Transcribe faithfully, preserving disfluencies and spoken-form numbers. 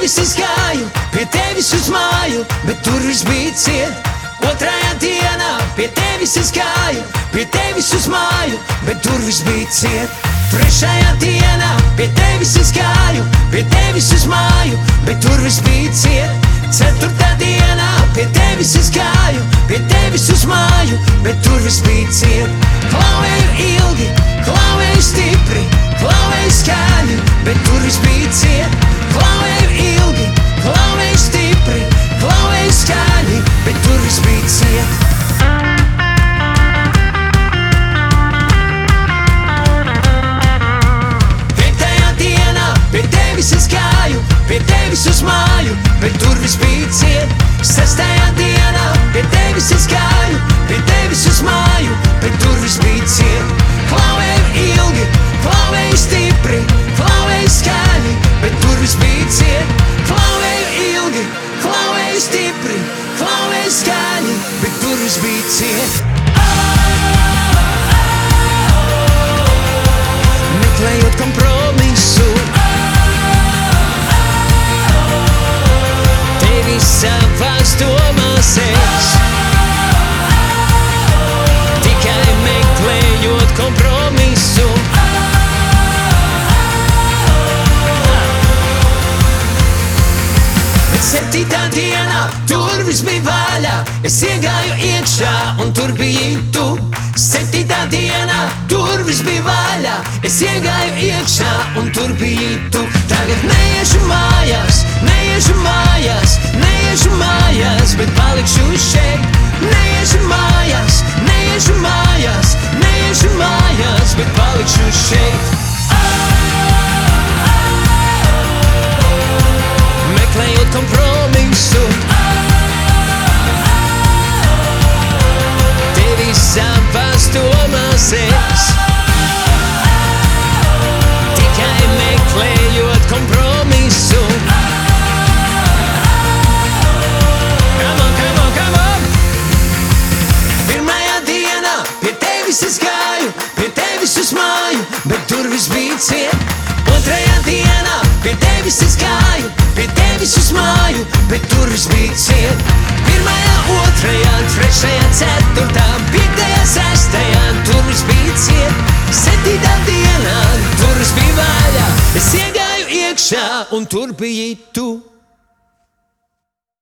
tevis es gāju, pie tevis uz māju, bet tur viss bija ciet. Otrajā dienā pie tevis es gāju, pie tevis uz māju, bet tur viss bija ciet. Trešajā dienā pie tevis es gāju, pie tevis uz māju, bet tur viss bija ciet. Ceturtā dienā pie tevis es gāju, pie tevis uz māju, bet tur viss bija ciet. Klauvēju ilgi, klauvēju stipri, klauvēju skaļi, bet tur viss bija ciet. Klauvēju ilgi, klauvēju stipri, klauvēju skaļi, bet tur viss bija ciet. Piektajā dienā pie tevis es gāju, pie tevis uz māju, bet tur viss bija ciet. Sestajā dienā pie tevis es gāju, pie tevis uz māju, bet tur viss bija ciet. Klauvēju ilgi, klauvēju stipri, klauvēju skaļi, bet tur viss bija ciet. Klauvēju ilgi, klauvēju stipri, klauvēju skaļi, bet tur viss bija ciet. Meklējot kompromisu, tevi savās domās es, tikai meklējot kompromisu. Bet septītā dienā tur viss bija vaļā, es iegāju iekšā un tur biji tu. Septītā dienā tur viss bija vaļā, es iegāju iekšā un tur biji tu. Tagad neiešu mājās, neiešu mājās, neiešu mājās, bet palikšu šeit. Neiešu mājās, neiešu mājās, neiešu mājās, bet palikšu šeit. Meklējot kompromisu, tevi savās domās es, tikai meklējot kompromisu. Come on, come on, come on! Pirmajā dienā pie tevis es gāju, pie tevis uz māju, bet tur viss bija ciet. Otrajā dienā pie tevis es gāju, pie tevis uz māju, bet tur viss bija ciet. Pirmajā, otrajā, trešajā, ceturtā, piektajā, sestajā, tur viss bija ciet. Septītā dienā tur viss bija vaļā, es iegāju iekšā un tur biji tu.